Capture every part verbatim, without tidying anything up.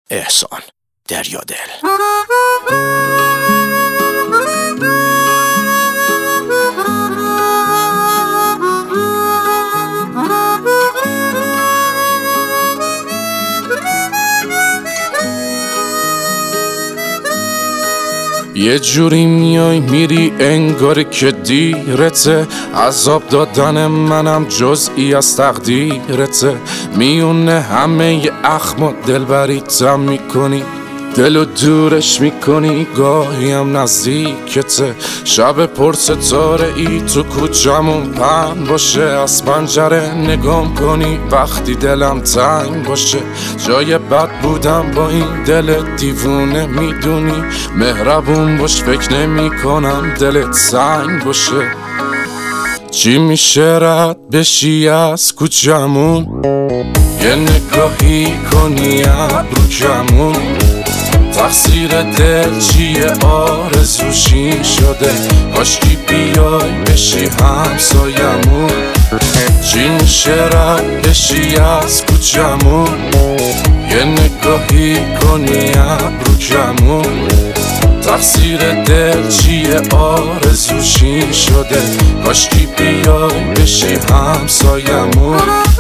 احسان دریادل. یه جوری میای میری انگار که دیرته، عذاب دادن منم جزئی از تقدیرته. میونه همه ی اخم و دلبریتم میکنی، دلو دورش میکنی، گاهی هم نزدیکته. شب پر ستاره ای تو کوچمون پهن باشه، از پنجره نگام کنی وقتی دلم تنگ باشه. جای بد بودم با این دل دیوونه، میدونی مهربون باش فکر نمی کنم دلت سنگ باشه. چی میشه رد بشی از کوچمون، یه نگاهی کنی ابرو کمون. تقصیر دل چیه آرزوشی شده، کاشکی بیای بشی همسایمون. چی میشه رد بشی از کوچمون، یه نگاهی کنی ابرو کمون. تقصیر دل چیه آرزوشی شده، کاشکی بیای بشی همسایمون.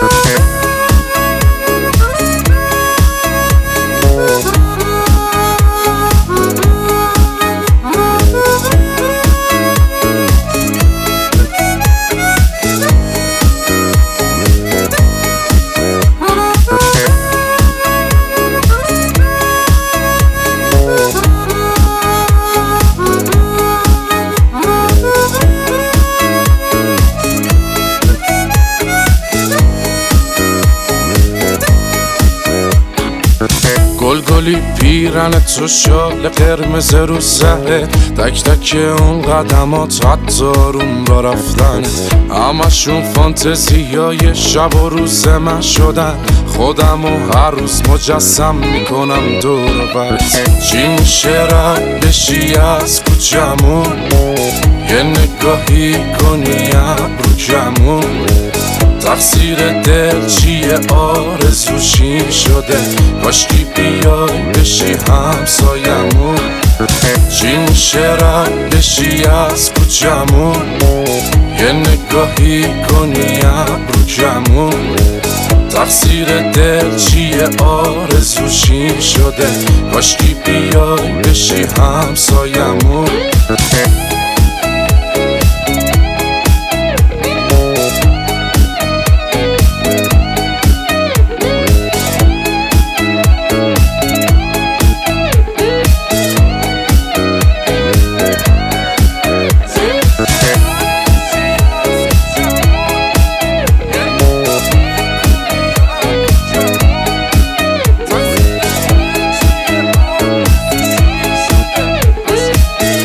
گلگلی پیرن تو شال قرمز رو سره، تک تک اون قدمات حتی روم با رفتن. همشون فانتزیای شب و روز من شدن، خودم و هر روز مجسم میکنم دور بر. چی میشه رد بشی از کوچمون، یه نگاهی کنی ابرو کمون. تقصیر دل چیه آرزوشی شده، کاشکی بیای بشی همسایمون. چی میشه رد بشی از کوچمون، یه نگاهی کنی ابرو کمون. تقصیر دل چیه آرزوشی شده، کاشکی بیای بشی همسایمون.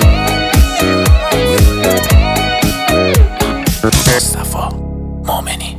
مصطفی مومنی.